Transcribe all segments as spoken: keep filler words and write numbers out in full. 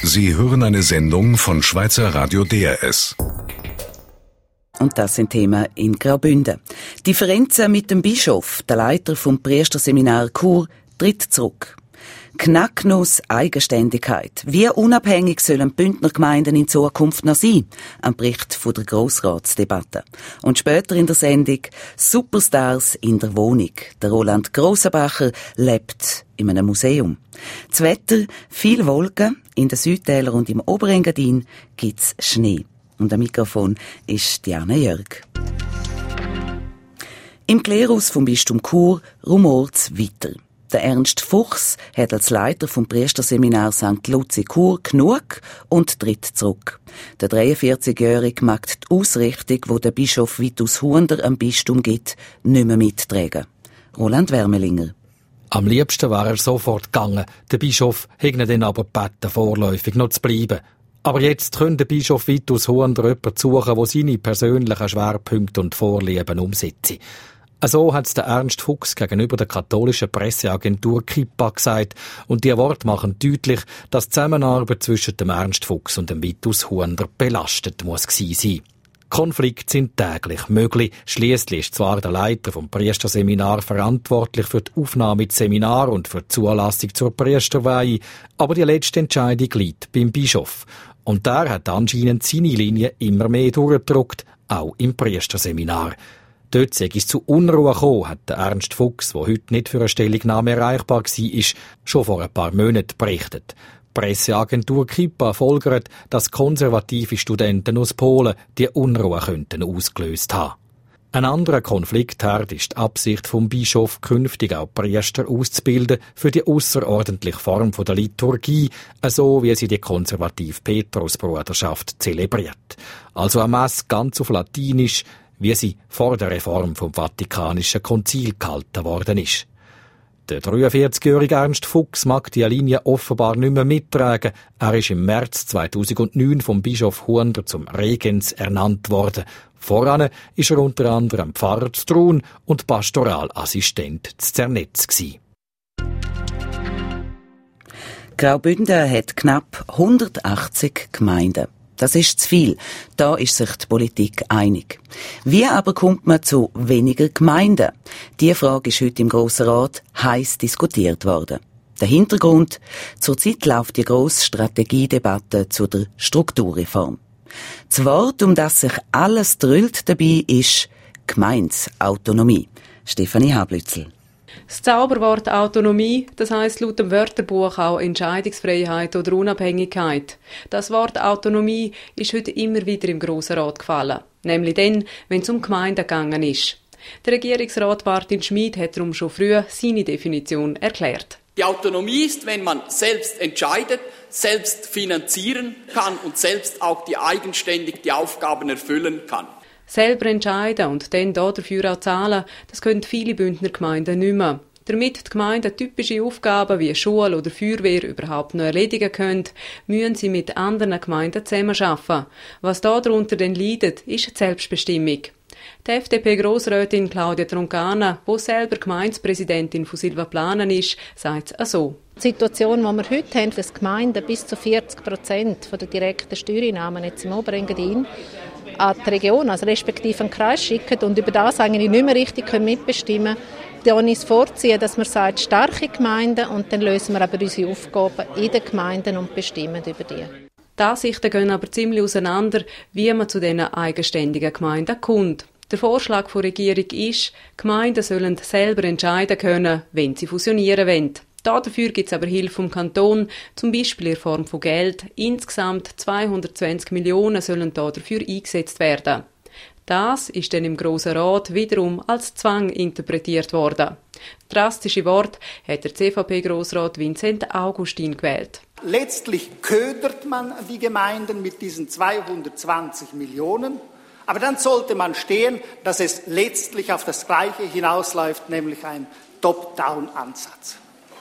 Sie hören eine Sendung von Schweizer Radio D R S. Und das sind Themen in Graubünden. Differenzen mit dem Bischof, der Leiter vom Priesterseminar Chur, tritt zurück. Knacknuss Eigenständigkeit. Wie unabhängig sollen die Bündner Gemeinden in Zukunft noch sein? Ein Bericht von der Grossratsdebatte. Und später in der Sendung Superstars in der Wohnung. Der Roland Grossenbacher lebt in einem Museum. Das Wetter, viel Wolken. In den Südtälern und im Oberengadin gibt's Schnee. Und am Mikrofon ist Diana Jörg. Im Klerus vom Bistum Chur rumort's weiter. Der Ernst Fuchs hat als Leiter vom Priesterseminar Sankt Luzi Chur genug und tritt zurück. Der dreiundvierzigjährige mag die Ausrichtung, die der Bischof Vitus Hunder am Bistum gibt, nicht mehr mittragen. Roland Wermelinger. Am liebsten wäre er sofort gegangen. Der Bischof hätte ihn dann aber gebeten, vorläufig noch zu bleiben. Aber jetzt könnte der Bischof Vitus Hunder jemanden suchen, der seine persönlichen Schwerpunkte und Vorlieben umsetzt. So hat es der Ernst Fuchs gegenüber der katholischen Presseagentur Kippa gesagt. Und die Worte machen deutlich, dass die Zusammenarbeit zwischen dem Ernst Fuchs und dem Vitus Hunder belastet muss gewesen sein. Konflikte sind täglich möglich. Schliesslich ist zwar der Leiter vom Priesterseminar verantwortlich für die Aufnahme ins Seminar und für die Zulassung zur Priesterweihe, aber die letzte Entscheidung liegt beim Bischof. Und der hat anscheinend seine Linie immer mehr durchgedrückt, auch im Priesterseminar. Dort sei es zu Unruhe gekommen, hat der Ernst Fuchs, der heute nicht für eine Stellungnahme erreichbar war, schon vor ein paar Monaten berichtet. Die Presseagentur Kippa folgert, dass konservative Studenten aus Polen die Unruhe könnten ausgelöst haben. Ein anderer Konfliktherd ist die Absicht vom Bischof, künftig auch Priester auszubilden für die ausserordentliche Form der Liturgie, so wie sie die konservative Petrusbruderschaft zelebriert. Also eine Messe ganz auf Latinisch, wie sie vor der Reform vom Vatikanischen Konzil gehalten worden ist. Der dreiundvierzigjährige Ernst Fuchs mag die Linie offenbar nicht mehr mittragen. Er ist im März zweitausendneun vom Bischof Hunder zum Regens ernannt worden. Voran ist er unter anderem Pfarrer zu Trun und Pastoralassistent zu Zernetz gsi. Graubünden hat knapp hundertachtzig Gemeinden. Das ist zu viel. Da ist sich die Politik einig. Wie aber kommt man zu weniger Gemeinden? Diese Frage ist heute im Grossen Rat heiß diskutiert worden. Der Hintergrund: Zurzeit läuft die grosse Strategiedebatte zu der Strukturreform. Das Wort, um das sich alles drüllt dabei, ist Gemeindeautonomie. Stefanie Hablützel. Das Zauberwort Autonomie, das heisst laut dem Wörterbuch auch Entscheidungsfreiheit oder Unabhängigkeit. Das Wort Autonomie ist heute immer wieder im Grossen Rat gefallen. Nämlich dann, wenn es um Gemeinden gegangen ist. Der Regierungsrat Martin Schmid hat darum schon früh seine Definition erklärt. Die Autonomie ist, wenn man selbst entscheidet, selbst finanzieren kann und selbst auch die eigenständig die Aufgaben erfüllen kann. Selber entscheiden und dann dafür auch zahlen, das können viele Bündner Gemeinden nicht mehr. Damit die Gemeinden typische Aufgaben wie Schule oder Feuerwehr überhaupt noch erledigen können, müssen sie mit anderen Gemeinden zusammenarbeiten. Was darunter denn leidet, ist die Selbstbestimmung. Die F D P-Grossrätin Claudia Troncana, die selber Gemeindepräsidentin von Silvaplanen ist, sagt es so. Die Situation, die wir heute haben, dass Gemeinden bis zu vierzig Prozent der direkten Steuereinnahmen jetzt im Oberengadin an die Region, also respektive an den Kreis schicken und über das eigentlich nicht mehr richtig mitbestimmen können, dann ist vorziehen, dass man sagt, starke Gemeinden und dann lösen wir aber unsere Aufgaben in den Gemeinden und bestimmen über die. Die Ansichten gehen aber ziemlich auseinander, wie man zu diesen eigenständigen Gemeinden kommt. Der Vorschlag der Regierung ist, Gemeinden sollen selber entscheiden können, wenn sie fusionieren wollen. Dafür gibt es aber Hilfe vom Kanton, zum Beispiel in Form von Geld. Insgesamt zweihundertzwanzig Millionen sollen dafür eingesetzt werden. Das ist dann im Grossen Rat wiederum als Zwang interpretiert worden. Drastische Wort hat der C V P-Grossrat Vincent Augustin gewählt. Letztlich ködert man die Gemeinden mit diesen zweihundertzwanzig Millionen. Aber dann sollte man stehen, dass es letztlich auf das Gleiche hinausläuft, nämlich ein Top-Down-Ansatz.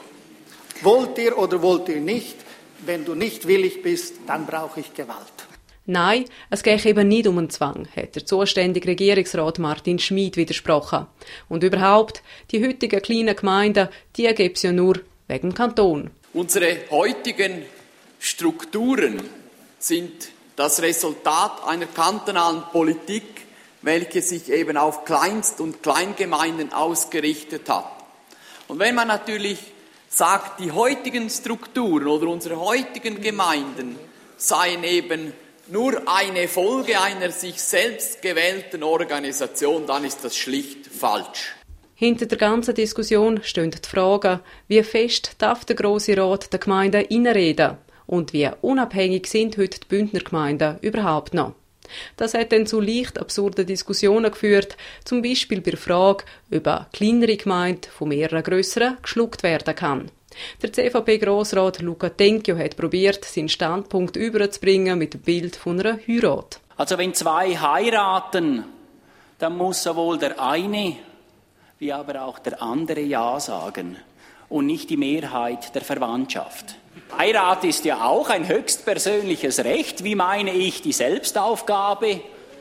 Wollt ihr oder wollt ihr nicht? Wenn du nicht willig bist, dann brauche ich Gewalt. Nein, es geht eben nicht um einen Zwang, hat der zuständige Regierungsrat Martin Schmid widersprochen. Und überhaupt, die heutigen kleinen Gemeinden, die gibt es ja nur wegen dem Kanton. Unsere heutigen Strukturen sind das Resultat einer kantonalen Politik, welche sich eben auf Kleinst- und Kleingemeinden ausgerichtet hat. Und wenn man natürlich sagt, die heutigen Strukturen oder unsere heutigen Gemeinden seien eben nur eine Folge einer sich selbst gewählten Organisation, dann ist das schlicht falsch. Hinter der ganzen Diskussion stehen die Fragen, wie fest darf der Grosse Rat der Gemeinden reinreden und wie unabhängig sind heute die Bündner Gemeinden überhaupt noch. Das hat dann zu leicht absurden Diskussionen geführt, zum Beispiel bei der Frage, ob eine kleinere Gemeinde von mehreren grösseren geschluckt werden kann. Der C V P-Grossrat Luca Tenchio hat probiert, seinen Standpunkt überzubringen mit dem Bild von einer Heirat. Also wenn zwei heiraten, dann muss sowohl der eine wie aber auch der andere Ja sagen und nicht die Mehrheit der Verwandtschaft. Heirat ist ja auch ein höchstpersönliches Recht. Wie meine ich die Selbstaufgabe?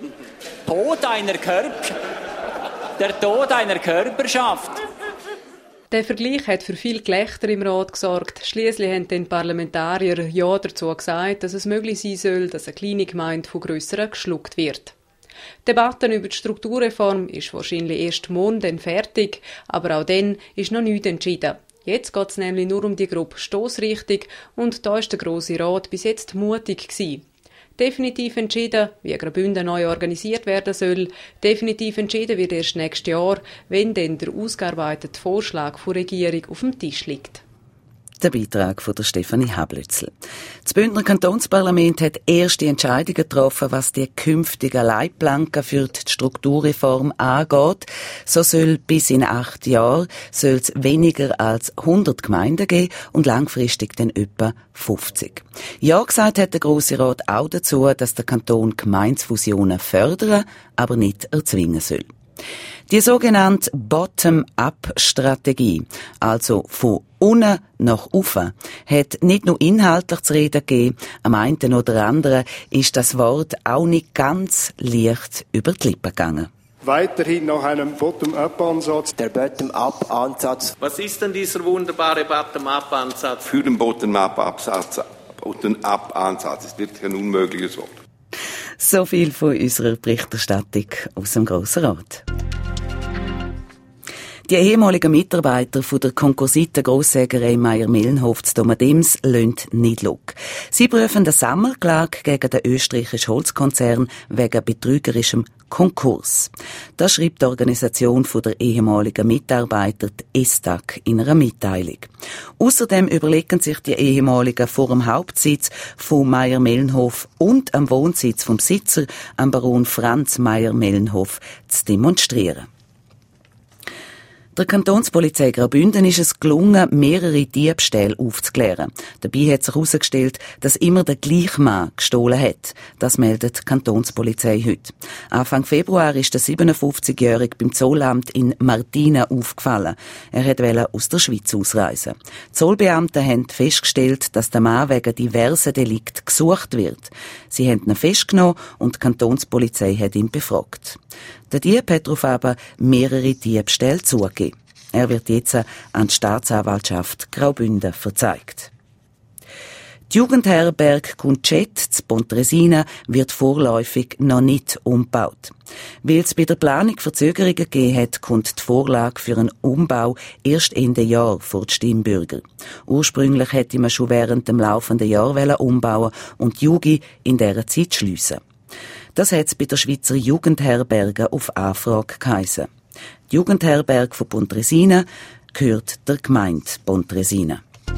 Tod einer Körper, der Tod einer Körperschaft. Der Vergleich hat für viel Gelächter im Rat gesorgt. Schliesslich haben den Parlamentarier ja dazu gesagt, dass es möglich sein soll, dass eine kleine Gemeinde von grösseren geschluckt wird. Die Debatte über die Strukturreform ist wahrscheinlich erst morgen dann fertig, aber auch dann ist noch nichts entschieden. Jetzt geht es nämlich nur um die grobe Stossrichtung und da ist der Grosse Rat bis jetzt mutig gewesen. Definitiv entschieden, wie Graubünden neu organisiert werden soll. Definitiv entschieden wird erst nächstes Jahr, wenn dann der ausgearbeitete Vorschlag der Regierung auf dem Tisch liegt. Der Beitrag von der Stefanie Hablützel. Das Bündner Kantonsparlament hat erste Entscheidungen getroffen, was die künftigen Leitplanken für die Strukturreform angeht. So soll bis in acht Jahren soll es weniger als hundert Gemeinden geben und langfristig dann etwa fünfzig. Ja gesagt hat der Grosse Rat auch dazu, dass der Kanton Gemeindefusionen fördern, aber nicht erzwingen soll. Die sogenannte Bottom-up-Strategie, also von unten nach oben, hat nicht nur inhaltlich zu reden gegeben, am einen oder anderen ist das Wort auch nicht ganz leicht über die Lippen gegangen. Weiterhin nach einem Bottom-up-Ansatz. Der Bottom-up-Ansatz. Was ist denn dieser wunderbare Bottom-up-Ansatz? Für den Bottom-up-Ansatz. Bottom-up-Ansatz ist wirklich ein unmögliches Wort. So viel von unserer Berichterstattung aus dem Grossen Rat. Die ehemaligen Mitarbeiter von der Konkursiten Grossägerei Mayr-Melnhof zu Domadems lassen nicht locker. Sie prüfen eine Sammelklage gegen den österreichischen Holzkonzern wegen betrügerischem Konkurs. Das schreibt die Organisation der ehemaligen Mitarbeiter, die E S T A G, in einer Mitteilung. Außerdem überlegen sich die ehemaligen vor dem Hauptsitz von Mayr-Melnhof und am Wohnsitz vom Besitzer, am Baron Franz Mayr-Melnhof, zu demonstrieren. Der Kantonspolizei Graubünden ist es gelungen, mehrere Diebstähle aufzuklären. Dabei hat sich herausgestellt, dass immer der gleiche Mann gestohlen hat. Das meldet die Kantonspolizei heute. Anfang Februar ist der siebenundfünfzigjährige beim Zollamt in Martina aufgefallen. Er wollte aus der Schweiz ausreisen. Die Zollbeamten haben festgestellt, dass der Mann wegen diversen Delikten gesucht wird. Sie haben ihn festgenommen und die Kantonspolizei hat ihn befragt. Der Dieb hat darauf aber mehrere Diebstähle zugegeben. Er wird jetzt an die Staatsanwaltschaft Graubünden verzeigt. Die Jugendherberge Kunchet zu Pontresina wird vorläufig noch nicht umgebaut. Weil es bei der Planung Verzögerungen gegeben hat, kommt die Vorlage für einen Umbau erst Ende Jahr vor die Stimmbürger. Ursprünglich hätte man schon während dem laufenden Jahr umbauen und die Jugi in dieser Zeit schliessen. Das hat es bei der Schweizer Jugendherberge auf Anfrage geheissen. Die Jugendherberge von Pontresina gehört der Gemeinde Pontresina.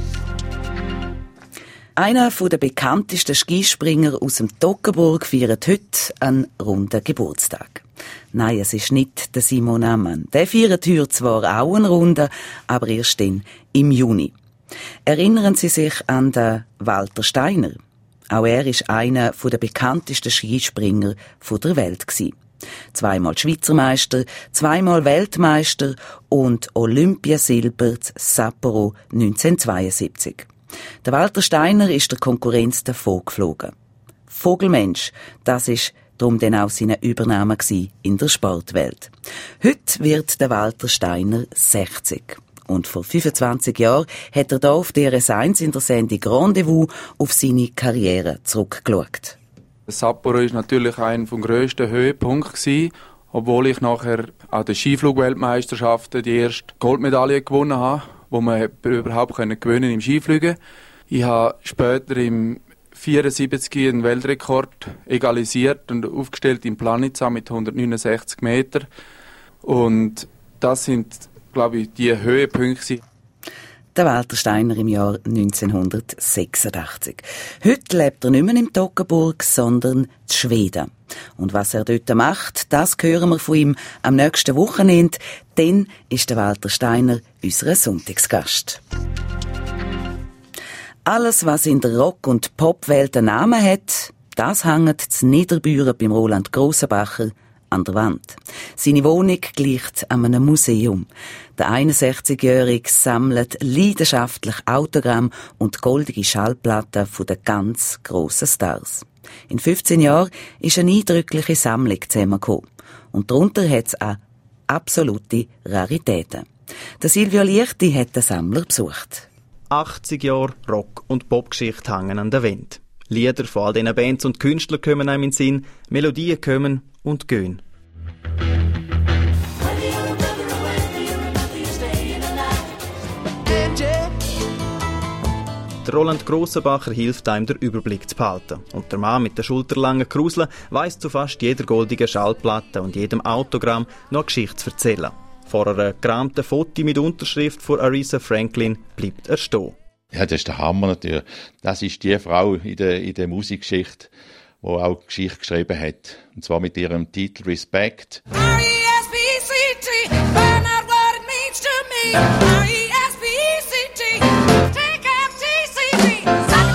Einer der bekanntesten Skispringer aus dem Toggenburg feiert heute einen runden Geburtstag. Nein, es ist nicht der Simon Ammann. Der feiert heute zwar auch einen runden, aber erst dann im Juni. Erinnern Sie sich an den Walter Steiner? Auch er ist einer der bekanntesten Skispringer der Welt gewesen. Zweimal Schweizer Meister, zweimal Weltmeister und Olympiasilber zu Sapporo neunzehnhundertzweiundsiebzig. Der Walter Steiner ist der Konkurrenz davon geflogen. Vogelmensch, das ist darum dann auch seine Übernahme in der Sportwelt. Heute wird der Walter Steiner sechzig. Und vor fünfundzwanzig Jahren hat er hier auf D R S eins in der Sendung Rendezvous auf seine Karriere zurückgeschaut. Sapporo war natürlich einer der grössten Höhepunkte, obwohl ich nachher an den Skiflug-Weltmeisterschaften die erste Goldmedaille gewonnen habe, die man überhaupt gewinnen konnte im Skifliegen. Ich habe später im vierundsiebzig einen Weltrekord egalisiert und aufgestellt in Planica mit hundertneunundsechzig Meter. Und das sind, glaube ich, die Höhepunkte. Der Walter Steiner im Jahr neunzehnhundertsechsundachtzig. Heute lebt er nicht mehr in Toggenburg, sondern in Schweden. Und was er dort macht, das hören wir von ihm am nächsten Wochenende. Dann ist der Walter Steiner unser Sonntagsgast. Alles, was in der Rock- und Popwelt einen Namen hat, das hängt zu Niederbüren beim Roland Grossenbacher an der Wand. Seine Wohnung gleicht an einem Museum. Der einundsechzigjährige sammelt leidenschaftlich Autogramm und goldige Schallplatten von den ganz grossen Stars. In fünfzehn Jahren ist eine eindrückliche Sammlung zusammengekommen. Und darunter hat es auch absolute Raritäten. Der Silvio Liechti hat den Sammler besucht. achtzig Jahre Rock- und Popgeschichte hängen an der Wand. Lieder von all diesen Bands und Künstlern kommen einem in den Sinn, Melodien kommen und gehen. Der Roland Grossenbacher hilft einem, den Überblick zu behalten. Und der Mann mit der schulterlangen Krusel weiss zu fast jeder goldigen Schallplatte und jedem Autogramm noch eine Geschichte zu erzählen. Vor einer geramten Foto mit Unterschrift von Aretha Franklin bleibt er stehen. Ja, das ist der Hammer natürlich. Das ist die Frau in der, in der Musikgeschichte, die auch Geschichte geschrieben hat. Und zwar mit ihrem Titel Respect. R E S P C T, find out what it means to me. R E S P C T, take F T C T.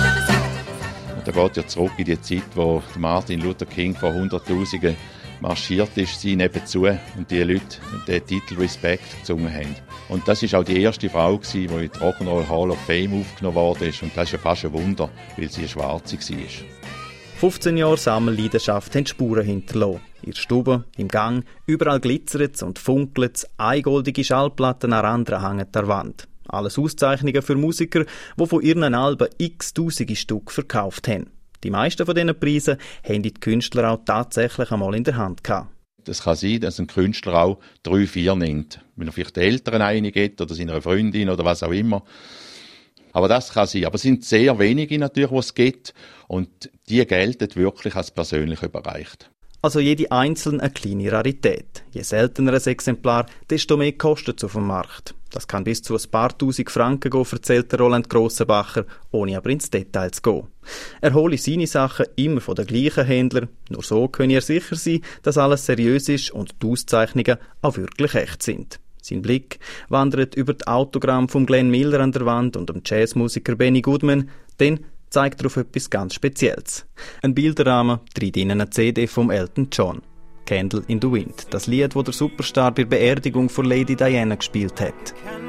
Und da geht ja zurück in die Zeit, wo Martin Luther King vor Hunderttausenden marschiert ist, sie nebenzu und die Leute den Titel Respect gesungen haben. Und das war auch die erste Frau, die in die Rock'n'Roll Hall of Fame aufgenommen worden ist. Und das ist ja fast ein Wunder, weil sie eine Schwarze war. fünfzehn Jahre Sammelleidenschaft haben Spuren hinterlassen. In der Stube, im Gang, überall glitzert es und funkelt es, eine goldige Schallplatte nach anderen hängen an der Wand. Alles Auszeichnungen für Musiker, die von ihren Alben x-tausende Stück verkauft haben. Die meisten von diesen Preisen haben die Künstler auch tatsächlich einmal in der Hand gehabt. Es kann sein, dass ein Künstler auch drei, vier nimmt. Wenn er vielleicht den Eltern eine gibt oder seiner Freundin oder was auch immer. Aber das kann sein. Aber es sind sehr wenige natürlich, die es gibt. Und die gelten wirklich als persönlich überreicht. Also jede einzelne eine kleine Rarität. Je seltener ein Exemplar, desto mehr kostet es auf dem Markt. Das kann bis zu ein paar tausend Franken gehen, erzählt der Roland Grossenbacher, ohne aber ins Detail zu gehen. Er hole seine Sachen immer von den gleichen Händlern. Nur so könne er sicher sein, dass alles seriös ist und die Auszeichnungen auch wirklich echt sind. Sein Blick wandert über das Autogramm von Glenn Miller an der Wand und dem Jazzmusiker Benny Goodman, dann zeigt er auf etwas ganz Spezielles. Ein Bilderrahmen, drin eine C D vom Elton John. Candle in the Wind, das Lied, das der Superstar bei der Beerdigung von Lady Diana gespielt hat.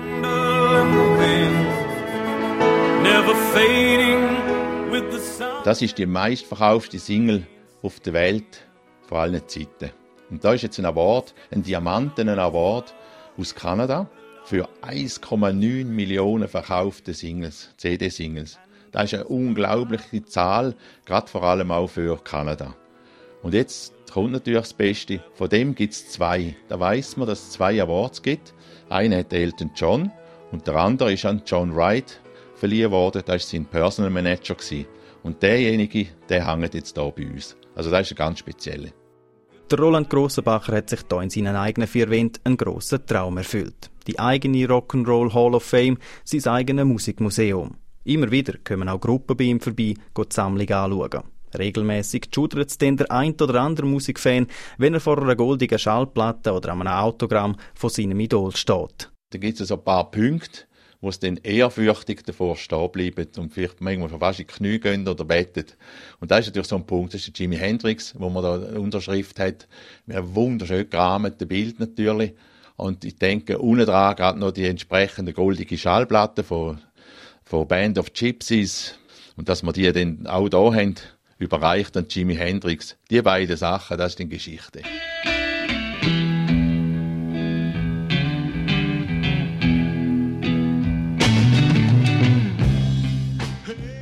Das ist die meistverkaufte Single auf der Welt von allen Zeiten. Und da ist jetzt ein Award, ein Diamanten-Award aus Kanada für eins Komma neun Millionen verkaufte Singles, C D-Singles. Das ist eine unglaubliche Zahl, gerade vor allem auch für Kanada. Und jetzt kommt natürlich das Beste. Von dem gibt es zwei. Da weiss man, dass es zwei Awards gibt. Einer hat Elton John und der andere ist an John Wright verliehen worden. Das war sein Personal Manager. Und derjenige, der hängt jetzt hier bei uns. Also das ist ein ganz spezieller. Der Roland Grossenbacher hat sich hier in seinen eigenen vier Wänden einen grossen Traum erfüllt. Die eigene Rock'n'Roll Hall of Fame, sein eigenes Musikmuseum. Immer wieder kommen auch Gruppen bei ihm vorbei, die die Sammlung anschauen. Regelmässig schudert es dann der ein oder andere Musikfan, wenn er vor einer goldigen Schallplatte oder einem Autogramm von seinem Idol steht. Da gibt es so ein paar Punkte, wo es dann ehrfürchtig davor stehen bleiben und vielleicht manchmal fast in die Knie gehen oder beten. Und das ist natürlich so ein Punkt, das ist der Jimi Hendrix, wo man da eine Unterschrift hat, mit einem wunderschön gerahmten Bild natürlich. Und ich denke, unten dran gerade noch die entsprechende goldige Schallplatte von, von Band of Gypsies. Und dass wir die dann auch da haben, überreicht an Jimi Hendrix. Die beiden Sachen, das ist die Geschichte.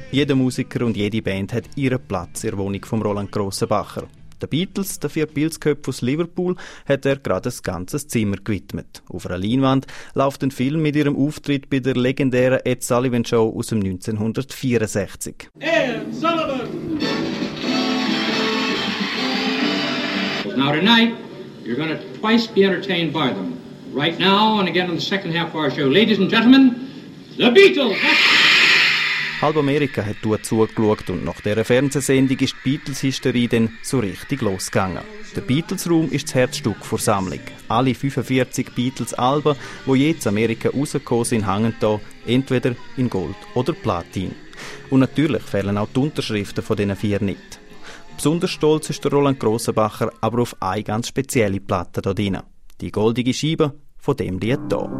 Jeder Musiker und jede Band hat ihren Platz in der Wohnung von Roland Grossenbacher. Den Beatles, den vier Pilzköpfen aus Liverpool, hat er gerade ein ganzes Zimmer gewidmet. Auf einer Leinwand läuft ein Film mit ihrem Auftritt bei der legendären Ed Sullivan Show aus dem neunzehnhundertvierundsechzig. Ed Sullivan! Now tonight, you're going to twice be entertained by them. Right now and again in the second half of our show. Ladies and gentlemen, the Beatles! Halb Amerika hat dort zugeschaut und nach dieser Fernsehsendung ist die Beatles-Hysterie dann so richtig losgegangen. Der Beatles-Room ist das Herzstück der Sammlung. Alle fünfundvierzig Beatles-Alben, die je in Amerika rausgekommen sind, hängen hier entweder in Gold oder Platin. Und natürlich fehlen auch die Unterschriften von diesen vier nicht. Besonders stolz ist der Roland Grossenbacher aber auf eine ganz spezielle Platte hier drin. Die goldige Scheibe von dem Lied hier.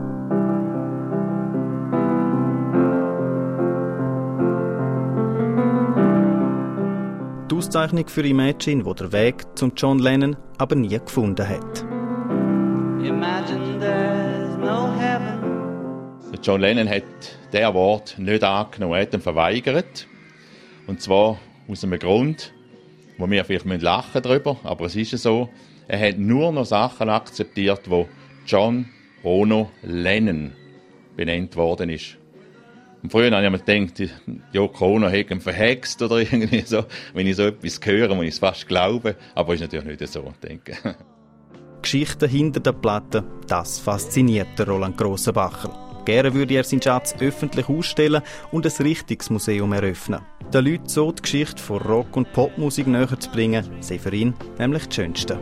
Die Auszeichnung für Imagine, die der Weg zum John Lennon aber nie gefunden hat. Imagine there's no heaven. John Lennon hat diesen Award nicht angenommen, er hat ihn verweigert. Und zwar aus einem Grund, wo wir vielleicht lachen darüber, aber es ist so, er hat nur noch Sachen akzeptiert, wo John Ono Lennon benannt worden ist. Und früher habe ich mir gedacht, Yoko Ono hätte ihn verhext oder irgendwie so, wenn ich so etwas höre, muss ich es fast glauben, aber es ist natürlich nicht so, denke ich. Geschichten hinter der Platte, das fasziniert den Roland Grossenbacher. Gerne würde er seinen Schatz öffentlich ausstellen und ein richtiges Museum eröffnen. Den Leuten so die Geschichte von Rock- und Popmusik näher zu bringen, sei für ihn nämlich das Schönste.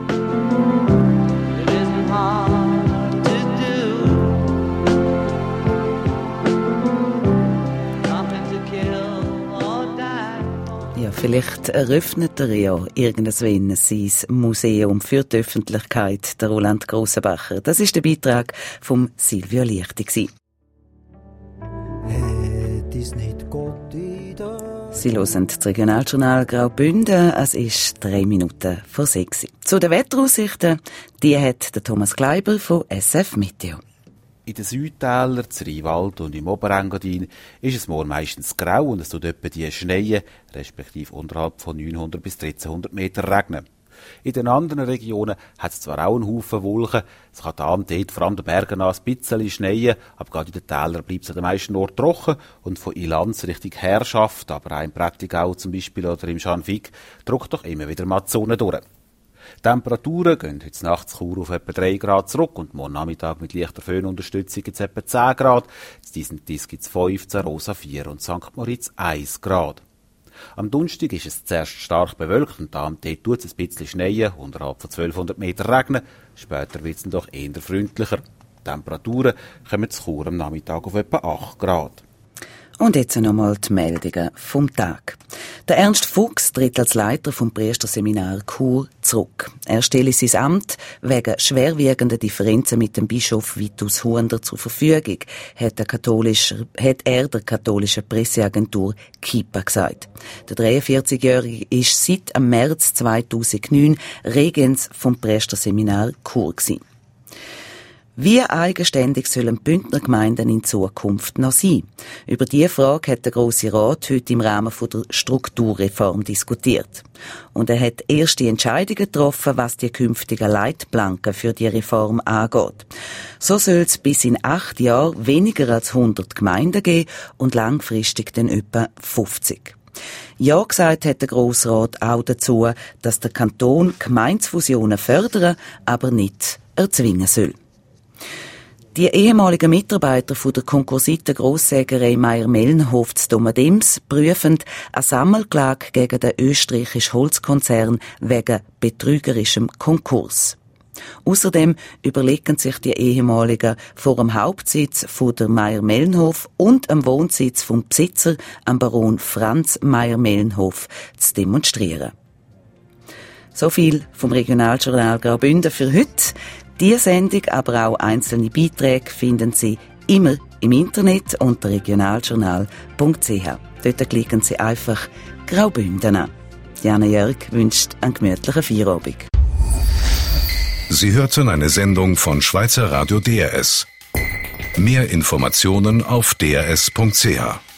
Ja, vielleicht eröffnet er ja irgendwann sein Museum für die Öffentlichkeit, der Roland Grossenbacher. Das ist der Beitrag von Silvio Lichti. Sie hören das Regionaljournal Graubünden. Es ist drei Minuten vor sechs. Zu den Wetteraussichten, die hat der Thomas Kleiber von S F Meteo. In den Südtälern, in Rheinwald und im Oberengadin ist es morgen meistens grau und es tut etwa die Schneien, respektive unterhalb von neunhundert bis dreizehnhundert Meter regnen. In den anderen Regionen hat es zwar auch einen Haufen Wolken, es kann da und dort, vor allem den Bergen an, ein bisschen schneien, aber gerade in den Tälern bleibt es an den meisten Orten trocken und von Ilanz Richtung Herrschaft, aber auch im Prättigau zum Beispiel oder im Scharnwig, drückt doch immer wieder mal die Sonne durch. Die Temperaturen gehen heute Nacht zu Chur auf etwa drei Grad zurück und morgen Nachmittag mit leichter Föhnunterstützung jetzt etwa zehn Grad. In diesem Disk gibt es fünf, Rosa vier und Sankt Moritz eins Grad. Am Donnerstag ist es zuerst stark bewölkt und da und dort tut es ein bisschen schneien, unterhalb von zwölfhundert Meter regnen. Später wird es dann doch eher freundlicher. Die Temperaturen kommen zu Chur am Nachmittag auf etwa acht Grad. Und jetzt noch einmal die Meldungen vom Tag. Der Ernst Fuchs tritt als Leiter vom Priesterseminar Chur zurück. Er stelle sein Amt wegen schwerwiegender Differenzen mit dem Bischof Vitus Huender zur Verfügung, hat, der katholische, hat er der katholischen Presseagentur Kipa gesagt. Der dreiundvierzigjährige ist seit am März zweitausendneun Regens vom Priesterseminar Chur gewesen. Wie eigenständig sollen Bündner Gemeinden in Zukunft noch sein? Über diese Frage hat der Grosse Rat heute im Rahmen der Strukturreform diskutiert. Und er hat erste Entscheidungen getroffen, was die künftigen Leitplanken für die Reform angeht. So soll es bis in acht Jahren weniger als hundert Gemeinden geben und langfristig dann etwa fünfzig. Ja gesagt hat der Grossrat auch dazu, dass der Kanton Gemeindefusionen fördern, aber nicht erzwingen soll. Die ehemaligen Mitarbeiter von der Konkursiten Grosssägerei Mayr-Melnhof zu Domadems prüfen eine Sammelklage gegen den österreichischen Holzkonzern wegen betrügerischem Konkurs. Außerdem überlegen sich die ehemaligen vor dem Hauptsitz von der Mayr-Melnhof und am Wohnsitz vom Besitzer, am Baron Franz Mayr-Melnhof, zu demonstrieren. So viel vom Regionaljournal Graubünden für heute. Diese Sendung, aber auch einzelne Beiträge finden Sie immer im Internet unter regionaljournal punkt c h. Dort klicken Sie einfach Graubünden an. Jana Jörg wünscht einen gemütlichen Feierabend. Sie hörten eine Sendung von Schweizer Radio D R S. Mehr Informationen auf d r s punkt c h.